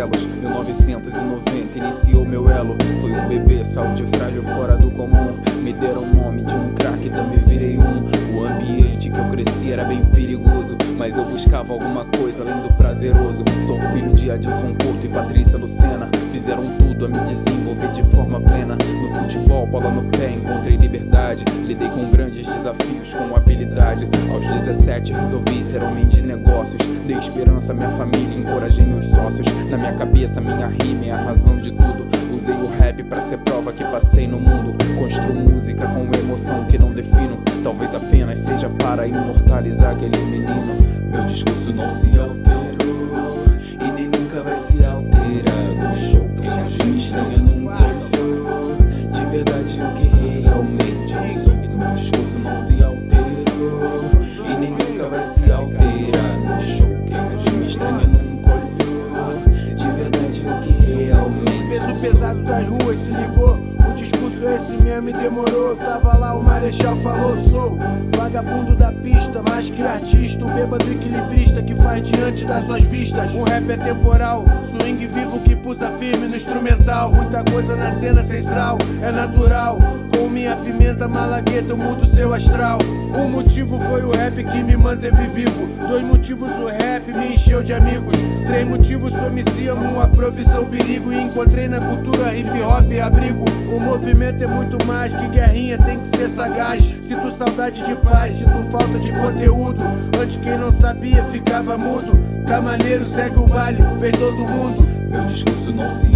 Barcelos, 1990 iniciou meu elo. Fui um bebê, saúde frágil fora do comum. Me deram o nome de um craque, também virei um. O ambiente que eu cresci era bem perigoso, mas eu buscava alguma coisa além do prazeroso. Sou filho de Adilson Couto e Patrícia Lucena. Fizeram tudo a me desenvolver de forma plena. No futebol, bola no pé, encontrei liberdade. Lidei com grandes desafios com habilidade. Aos 17 resolvi ser homem de negócios. Dei esperança à minha família, encorajei meus sócios. Na minha cabeça, minha rima é a razão de tudo. Usei o rap pra ser prova que passei no mundo. Construo música com emoção que não defino. Talvez apenas seja para imortalizar aquele menino. Meu discurso não se alterou e nem nunca vai se alterar. No show quem acha estranha nunca olhou de verdade o que realmente eu sou. Meu discurso não se alterou e nem nunca vai se alterar. No show quem acha estranha nunca olhou de verdade o que realmente eu sou. O peso pesado das ruas se ligou. O discurso esse mesmo e demorou. Eu tava lá, o Marechal falou: sou vagabundo da pista, mais que artista, o bêbado equilibrista que faz diante das suas vistas. O rap é temporal, swing vivo que pulsa firme no instrumental. Muita coisa na cena sem sal, é natural. Com minha pimenta malagueta eu mudo seu astral. Um motivo foi o rap que me manteve vivo. 2 motivos o rap me encheu de amigos. 3 motivos sou MC, amo a profissão perigo. E encontrei na cultura hip hop abrigo. O movimento é muito mais que guerrinha, tem que ser sagaz. Sinto saudade de paz, sinto falta de conteúdo. Antes quem não sabia ficava mudo. Tá maneiro, segue o baile, vem todo mundo. Meu discurso não se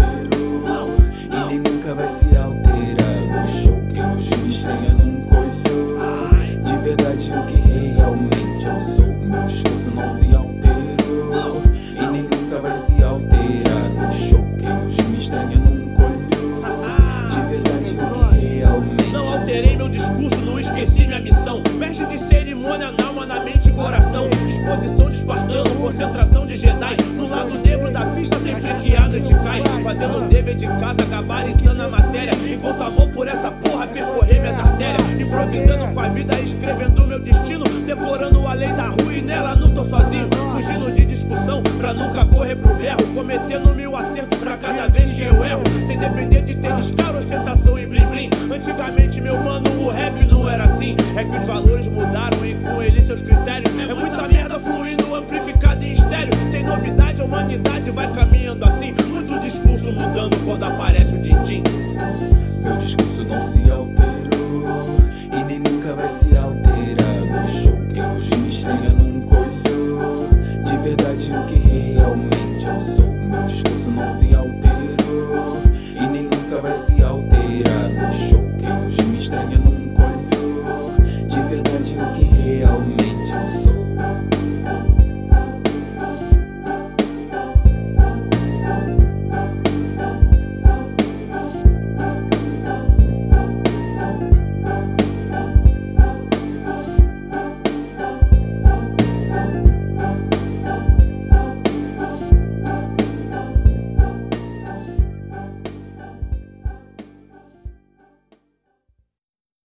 alterou e nem nunca vai se alterar. No show quem hoje me estranha nunca olhou de verdade o que realmente eu sou. Meu discurso não se alterou e nem nunca vai se alterar. No show quem hoje me estranha nunca olhou de verdade o que realmente não alterei meu discurso, não esqueci minha missão. Mestre de cerimônia na alma, na mente e coração. Disposição de espartano, concentração de Jedi. No lado negro da pista sempre que a noite cai. Fazendo o dever de casa, gabaritando a matéria. Enquanto amor por essa porra percorrer minhas artérias. Improvisando com a vida, escrevendo meu destino. Decorando a lei da rua e nela não tô sozinho. Fugindo de discussão pra nunca correr pro berro. Cometendo 1000 acertos pra cada vez que eu erro. Sem depender de tênis caro, ostentação e blim blim. Antigamente meu mano, o rap não era assim. É que os valores mudaram e com eles seus critérios. É muita merda fluindo, amplificada em estéreo. Sem novidade, a humanidade vai caminhando assim. Muito discurso mudando quando aparece o din-din. Meu discurso não se altera